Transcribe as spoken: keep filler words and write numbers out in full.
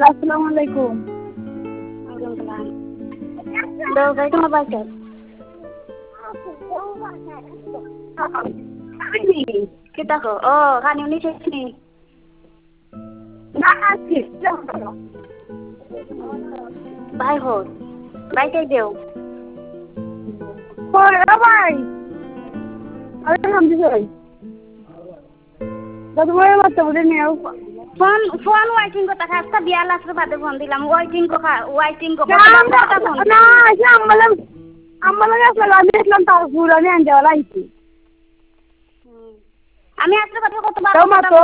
আসসালামু আলাইকুম। দাও ভাই তোমার বাচ্চা kita ko oh kanin ni sini bye ho bye kai deu koi bye alhamdulillah দাদু ভাই বাচ্চা বলে নিও ফোন ফোন ওয়াইটিং को तक इसका बिया लाख रुपए दे फोन दिला ওয়াইটিং को खा ওয়াইটিং को ना ना अम्मला अम्मला আসলে আমি ইসলাম তাও পুরানি আনতে वाला আইছি আমি আসলে কথা কত বার